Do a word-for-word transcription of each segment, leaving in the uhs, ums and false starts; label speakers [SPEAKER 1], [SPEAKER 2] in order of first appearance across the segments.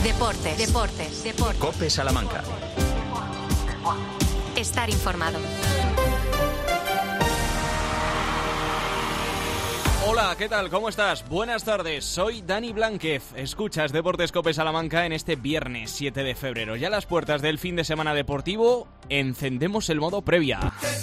[SPEAKER 1] Deportes, deportes, deportes.
[SPEAKER 2] COPE Salamanca.
[SPEAKER 1] Estar informado.
[SPEAKER 3] Hola, ¿qué tal? ¿Cómo estás? Buenas tardes, soy Dani Blánquez. Escuchas Deportes COPE Salamanca en este viernes siete de febrero. Ya a las puertas del fin de semana deportivo, encendemos el modo previa.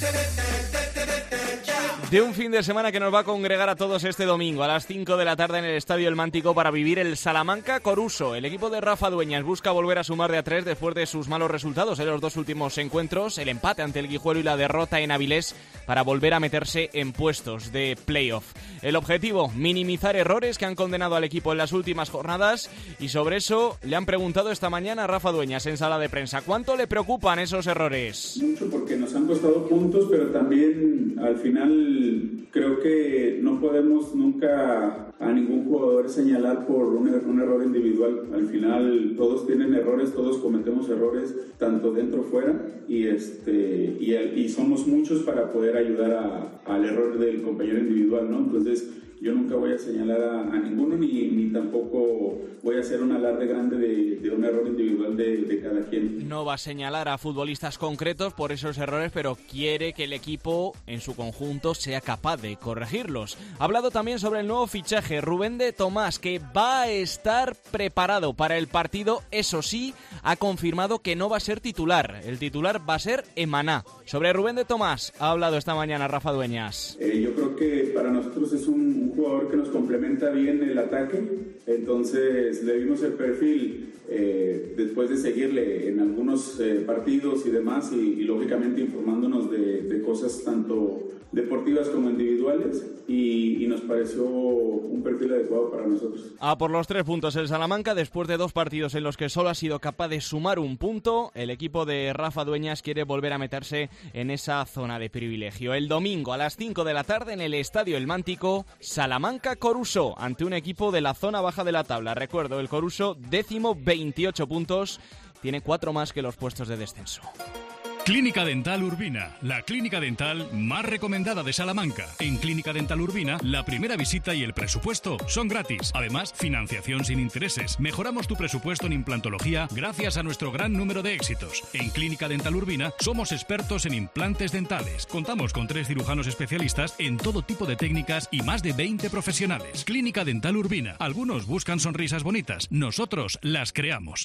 [SPEAKER 3] De un fin de semana que nos va a congregar a todos este domingo a las cinco de la tarde en el Estadio El Mántico para vivir el Salamanca-Coruso. El equipo de Rafa Dueñas busca volver a sumar de a tres después de sus malos resultados en los dos últimos encuentros, el empate ante el Guijuelo y la derrota en Avilés, para volver a meterse en puestos de playoff. El objetivo, minimizar errores que han condenado al equipo en las últimas jornadas, y sobre eso le han preguntado esta mañana a Rafa Dueñas en sala de prensa. ¿Cuánto le preocupan esos errores?
[SPEAKER 4] Mucho, porque nos han costado puntos, pero también al final creo que no podemos nunca a ningún jugador señalar por un, er- un error individual. Al final todos tienen errores, todos cometemos errores, tanto dentro como fuera, y, este, y, y somos muchos para poder ayudar a, al error del compañero individual, ¿no? Entonces yo nunca voy a señalar a, a ninguno, ni, ni tampoco voy a hacer un alarde grande de, de un error individual de, de cada quien.
[SPEAKER 3] No va a señalar a futbolistas concretos por esos errores, pero quiere que el equipo en su conjunto sea capaz de corregirlos. Ha hablado también sobre el nuevo fichaje, Rubén de Tomás, que va a estar preparado para el partido. Eso sí, ha confirmado que no va a ser titular. El titular va a ser Emaná. Sobre Rubén de Tomás ha hablado esta mañana Rafa Dueñas.
[SPEAKER 4] Eh, yo creo que para nosotros es un, un jugador que nos complementa bien el ataque, entonces le vimos el perfil eh, después de seguirle en algunos eh, partidos y demás, y, y lógicamente informándonos de, de cosas tanto deportivas como individuales, y, y nos pareció un perfil adecuado para nosotros.
[SPEAKER 3] A por los tres puntos el Salamanca, después de dos partidos en los que solo ha sido capaz de sumar un punto. El equipo de Rafa Dueñas quiere volver a meterse en esa zona de privilegio. El domingo a las cinco de la tarde en el Estadio El Mántico, Salamanca-Coruso, ante un equipo de la zona baja de la tabla. Recuerdo, el Coruso décimo, veintiocho puntos, tiene cuatro más que los puestos de descenso.
[SPEAKER 5] Clínica Dental Urbina, la clínica dental más recomendada de Salamanca. En Clínica Dental Urbina, la primera visita y el presupuesto son gratis. Además, financiación sin intereses. Mejoramos tu presupuesto en implantología gracias a nuestro gran número de éxitos. En Clínica Dental Urbina somos expertos en implantes dentales. Contamos con tres cirujanos especialistas en todo tipo de técnicas y más de veinte profesionales. Clínica Dental Urbina. Algunos buscan sonrisas bonitas, nosotros las creamos.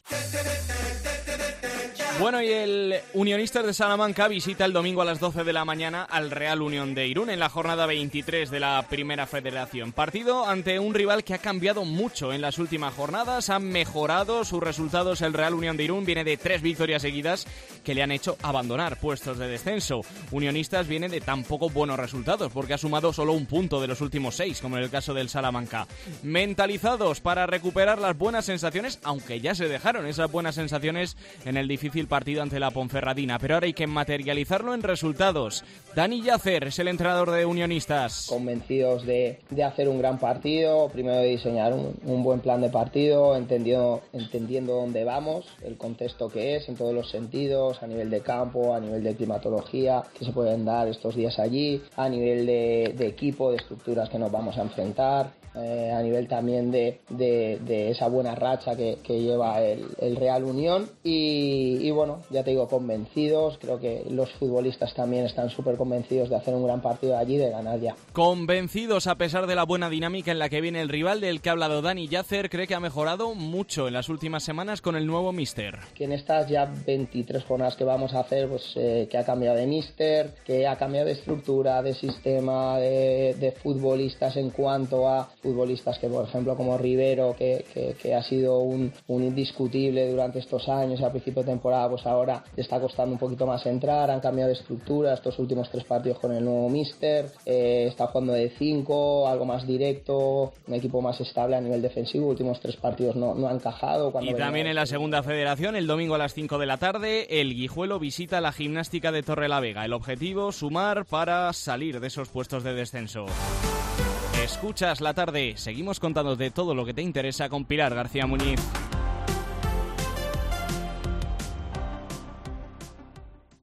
[SPEAKER 3] Bueno, y el Unionistas de Salamanca visita el domingo a las doce de la mañana al Real Unión de Irún en la jornada veintitrés de la Primera Federación. Partido ante un rival que ha cambiado mucho en las últimas jornadas, han mejorado sus resultados. El Real Unión de Irún viene de tres victorias seguidas que le han hecho abandonar puestos de descenso. Unionistas viene de tan poco buenos resultados porque ha sumado solo un punto de los últimos seis, como en el caso del Salamanca. Mentalizados para recuperar las buenas sensaciones, aunque ya se dejaron esas buenas sensaciones en el difícil partido ante la Ponferradina, pero ahora hay que materializarlo en resultados. Dani Yacer es el entrenador de Unionistas.
[SPEAKER 6] Convencidos de, de hacer un gran partido, primero de diseñar un, un buen plan de partido, entendiendo, entendiendo dónde vamos, el contexto que es en todos los sentidos, a nivel de campo, a nivel de climatología que se pueden dar estos días allí, a nivel de, de equipo, de estructuras que nos vamos a enfrentar. Eh, a nivel también de, de, de esa buena racha que, que lleva el, el Real Unión, y, y bueno, ya te digo, convencidos. Creo que los futbolistas también están súper convencidos de hacer un gran partido allí, de ganar ya.
[SPEAKER 3] Convencidos a pesar de la buena dinámica en la que viene el rival del que ha hablado Dani Yacer. Cree que ha mejorado mucho en las últimas semanas con el nuevo míster.
[SPEAKER 6] Que en estas ya veintitrés jornadas que vamos a hacer, pues eh, que ha cambiado de míster, que ha cambiado de estructura, de sistema, de, de futbolistas en cuanto a futbolistas que, por ejemplo, como Rivero, que, que, que ha sido un, un indiscutible durante estos años, al principio de temporada, pues ahora le está costando un poquito más entrar. Han cambiado de estructura estos últimos tres partidos con el nuevo míster, eh, está jugando de cinco, algo más directo, un equipo más estable a nivel defensivo. Últimos tres partidos no, no han encajado. Cuando
[SPEAKER 3] y también en la segunda federación, el domingo a las cinco de la tarde, el Guijuelo visita la Gimnástica de Torrelavega. El objetivo, sumar para salir de esos puestos de descenso. Escuchas La Tarde, seguimos contándote todo lo que te interesa con Pilar García Muñiz.